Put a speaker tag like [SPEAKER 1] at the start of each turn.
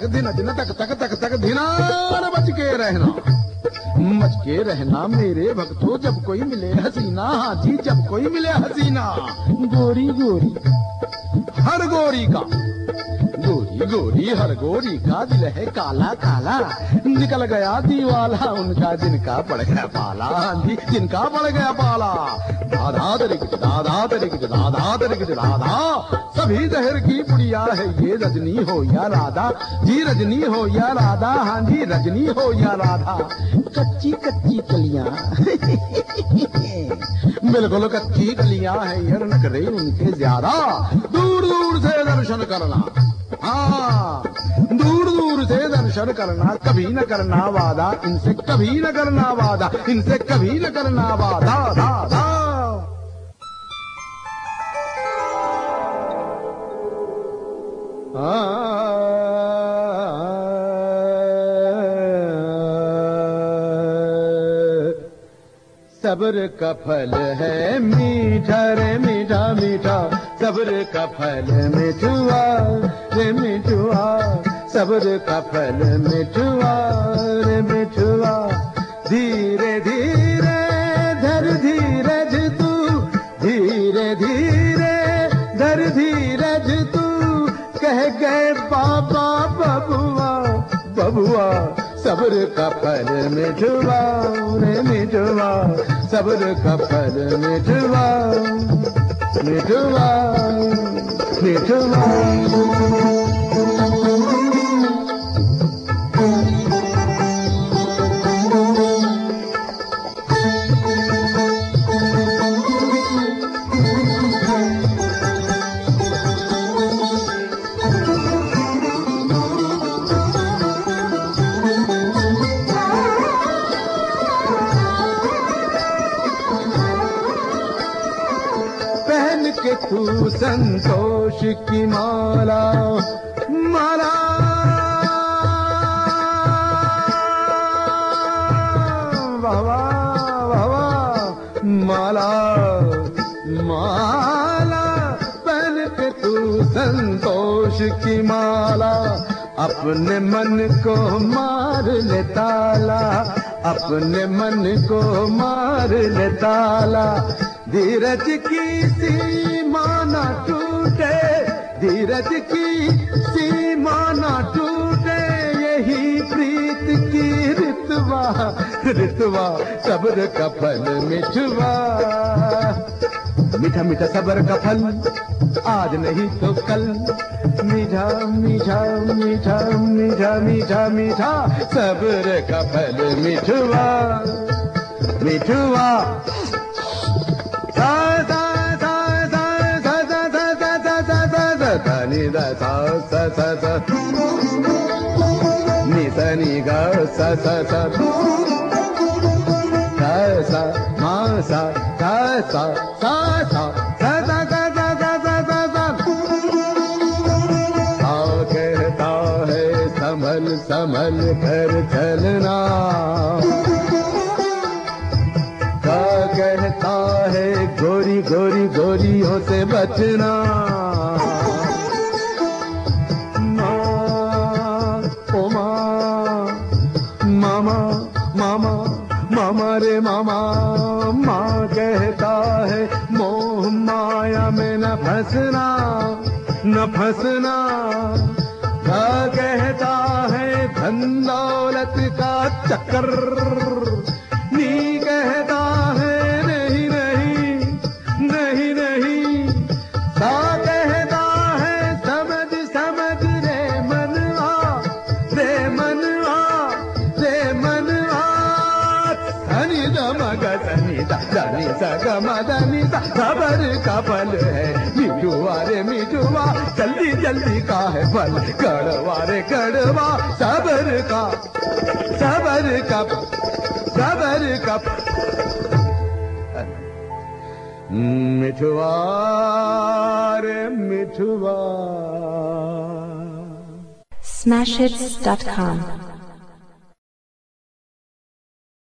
[SPEAKER 1] तक दिन दिन तक तक तक तक धिनार बच के रहना, मच के रहना मेरे भक्तों। जब कोई मिले हसीना, हाँ जी जब कोई मिले हसीना, गोरी गोरी हर गोरी का, गोरी गोरी हर गोरी का दिल है काला काला। निकल गया दीवाला उनका जिनका पड़ गया पाला, हाँ जी जिनका पड़ गया पाला। दादा तरिक दादा तरिक दादा तरिक दादा, सभी जहर की पुड़िया है ये, रजनी हो या राधा जी, रजनी हो या राधा, हाँ जी रजनी हो या राधा। कच्ची कच्ची कलियां बिल्कुल कच्ची कलियां है ये, नखरे उनके ज्यादा। दूर दूर से दर्शन करना, हाँ दूर दूर से दर्शन करना, कभी न करना वादा इनसे, कभी न करना वादा इनसे, कभी न करना वादा। दादा सब्र का फल है मीठा रे मीठा मीठा, सब्र का फल मिठुआ रे मिठुआ, सब्र का फल मिठुआ रे मिठुआ। धीरे धीरे धर धीरज तू, धीरे धीरे धर धीरज तू, कह गए बाबा बबुआ बबुआ। सब्र का फल मिठुआ रे मिठुआ, सब्र का फल मिठुआ मिठुआ मिठुआ। तू संतोष की माला माला, बाबा बाबा माला माला, पहन के तू संतोष की माला। अपने मन को मार ले ताला, अपने मन को मार ले ताला। धीरज की सीमा न टूटे, धीरज की सीमा न टूटे, यही प्रीत की ऋतवा ऋतवा। सब्र का फल मिठुआ, मीठा मीठा सब्र का फल, आज नहीं तो कल। मीठा मीठा मीठा मीठा मीठा मीठा, सब्र का फल मिठुआ मिठुआ। नि दा सा सा सा सा, नि सा नि गा सा सा सा, सा सा मा सा सा सा सा सा सा सा सा सा सा सा। कहता है संभल संभल कर चलना, कहता है गोरी गोरी गोरियों से बचना। मामा रे मामा, माँ कहता है मोह माया में न फंसना न फंसना। कहता है धन दौलत का चक्कर, नी कहता है नहीं नहीं नहीं नहीं। सा कहता है समझ समझ रे मनवा रे मनवा रे मनवा। धनी दमग धनी धनी सगम धनी, सबर का फल है मिठुआ रे मिठुआ। जल्दी जल्दी का है फल कड़वा रे कड़वा। सबर का मिठुआ रे मिठुआ।
[SPEAKER 2] Smashhits.com